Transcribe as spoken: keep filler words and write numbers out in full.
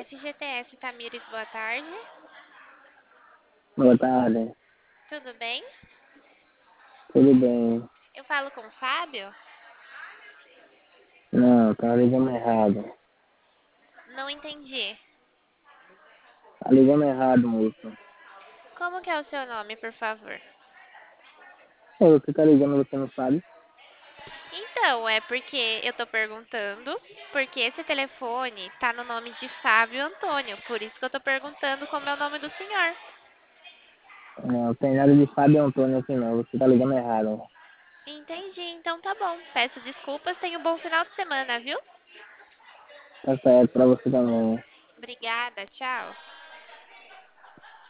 S G T S Tamires, boa tarde. Boa tarde, Tudo bem? tudo bem? Eu falo com o Fábio? Não, tá ligando errado. Não entendi. Tá ligando errado, moço. Como que é o seu nome, por favor? Ô, você tá ligando, você não sabe? Então, é porque eu tô perguntando, porque esse telefone tá no nome de Fábio Antônio, por isso que eu tô perguntando como é o nome do senhor. Não, tem nada de Fábio Antônio aqui não, você tá ligando errado. Entendi, então tá bom. Peço desculpas, tenha um bom final de semana, viu? Tá certo pra você também. Obrigada, tchau.